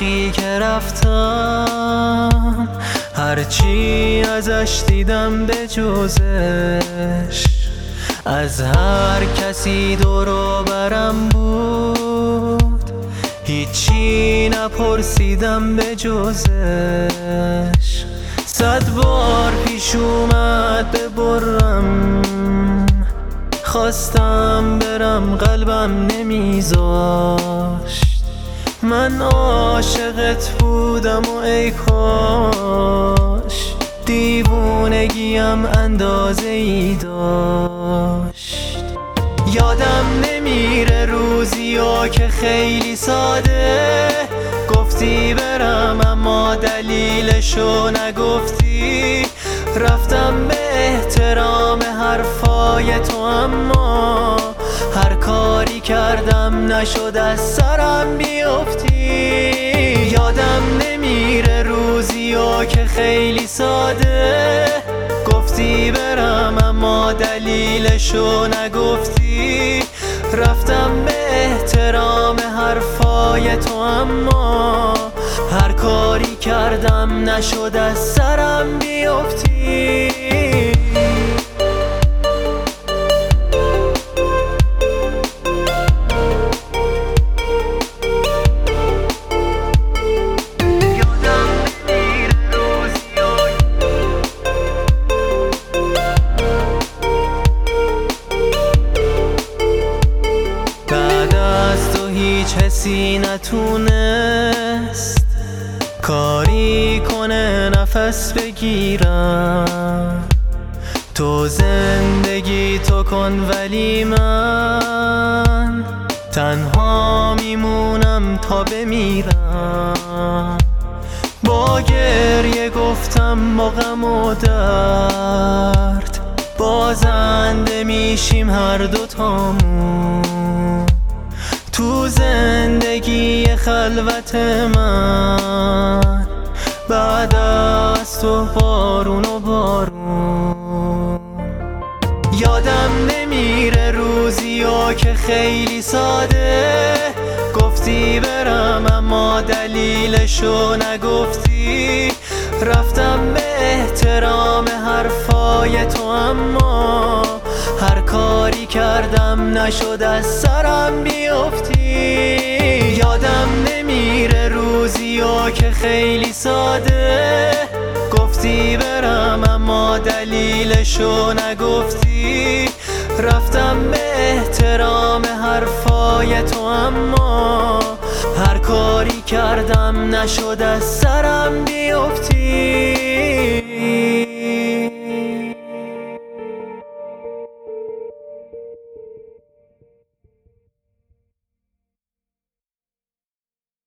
وقی که رفتم هرچی ازش دیدم به جزش، از هر کسی دور و برم بود هیچی نپرسیدم به جزش. 100 بار پیش اومد ببرم، خواستم برم قلبم نمیذاشت. من عاشقت بودم و ای کاش دیوونگیم اندازه ای داشت. یادم نمیره روزیا که خیلی ساده گفتی برم اما دلیلشو نگفتی. رفتم به احترام حرفای تو اما هر کاری کردم نشد از سرم بیفتی. یادم نمیره روزیا که خیلی ساده گفتی برم اما دلیلشو نگفتی. رفتم به احترام حرفای تو اما هر کاری کردم نشد از سرم بیفتی. هیچ حسی نتونست کاری کنه نفس بگیرم. تو زندگی تو کن ولی من تنها میمونم تا بمیرم. با گریه گفتم با غم و درد بازنده میشیم هر دوتامون. تو زندگی خلوت من بعد از تو بارون و بارون. یادم نمیره روزیا که خیلی ساده گفتی برم اما دلیلشو نگفتی. رفتم به احترام حرفای تو اما هر کاری کردم نشد از سرم بیفتی. یادم نمیره روزیا که خیلی ساده گفتی برم اما دلیلشو نگفتی. رفتم به احترام حرفای تو اما هر کاری کردم نشد از سرم بیفتی.